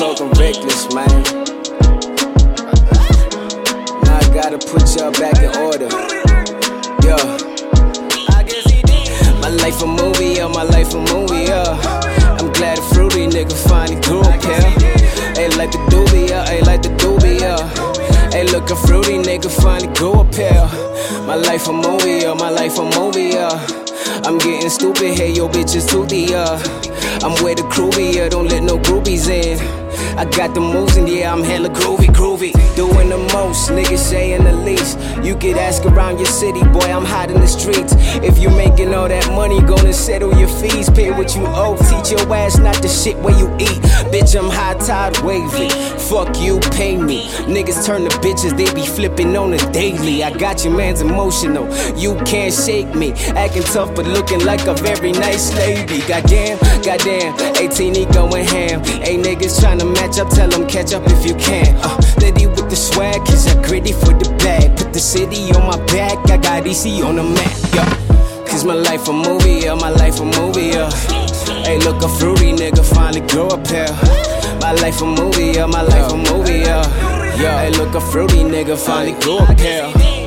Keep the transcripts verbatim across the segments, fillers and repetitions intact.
talking reckless, man. Now I gotta put y'all back in order. Yeah. My life a movie, yeah, my life a movie, yeah. I'm glad a fruity nigga finally grew up here. Hey, like the doobie, yeah, hey, like the doobie, yeah. Hey, look, a fruity nigga finally grew up here. My life a movie, yeah, my life a movie, yeah. I'm getting stupid, hey, yo, bitch is toothy, yeah. I'm where the crew be, yeah, don't let no groupies in. I got the moves and yeah, I'm hella groovy, groovy. Doing the most, niggas saying the least. You could ask around your city, boy, I'm hot in the streets. If you making all that money, gonna settle your fees. Pay what you owe, teach your ass not the shit where you eat. Bitch, I'm high tide wavy. Fuck you, pay me. Niggas turn to bitches, they be flipping on the daily. I got your man's emotional, you can't shake me. Acting tough but looking like a very nice lady. Goddamn, goddamn, eighteen he going ham. Hey, niggas tryna match up, tell them catch up if you can. Uh, Liddy with the swag, cause I gritty for the bag. Put the city on my back, I got E C on the map, yeah. Cause my life a movie, yeah, my life a movie, yeah. Hey, look, a fruity nigga finally grow up here. My life a movie, yeah, my life a movie, yeah. Yeah, hey, look, a fruity nigga finally grew up here.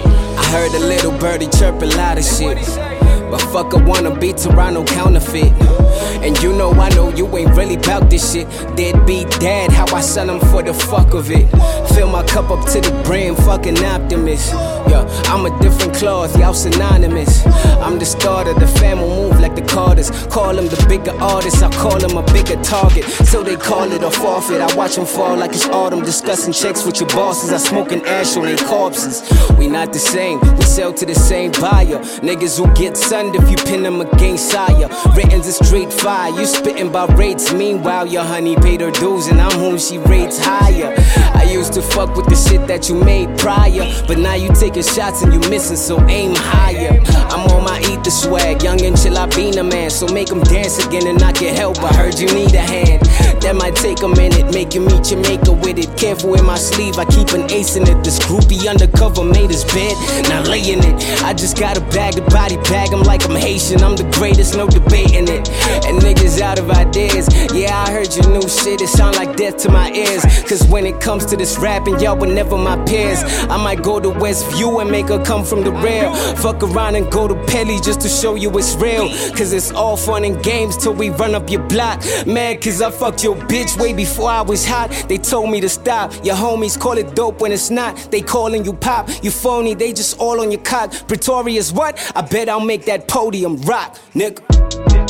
I heard a little birdie chirp a lot of shit, but fuck, I wanna be Toronto counterfeit. And you know I know you ain't really bout this shit. Deadbeat dad, how I sell them for the fuck of it. Fill my cup up to the brim, fucking optimist. Yeah, I'm a different cloth, y'all synonymous. I'm the starter, the fam will move like the Carters. Call them the bigger artists, I call them a bigger target. So they call it a forfeit, I watch them fall like it's autumn. Discussing checks with your bosses, I smoking ash on their corpses. We not the same, we sell to the same buyer. Niggas who get sunned if you pin them against sire. Written's a straight fire, you spitting about rates. Meanwhile, your honey paid her dues and I'm whom she rates higher. I used to fuck with the shit that you made prior, but now you taking shots and you missing, so aim higher. I'm on my eat the swag, young and chill, I been a man. So make them dance again and I can help, I heard you need a hand. That might take a minute, make you meet your maker with it. Careful in my sleeve, I keep an ace in it. This groupie undercover made his bed, now laying it. I just got a bag, the body bag, I'm like I'm Haitian. I'm the greatest, no debating it. And niggas out of ideas, yeah, I heard your new shit, it sound like death to my ears. Cause when it comes to this rapping, y'all were never my peers. I might go to Westview and make her come from the rail. Fuck around and go to Pelly just to show you it's real. Cause it's all fun and games till we run up your block. Mad cause I fucked your bitch way before I was hot. They told me to stop, your homies call it dope when it's not. They calling you pop, you phony, they just all on your cock. Pretoria's what? I bet I'll make that podium rock, nigga.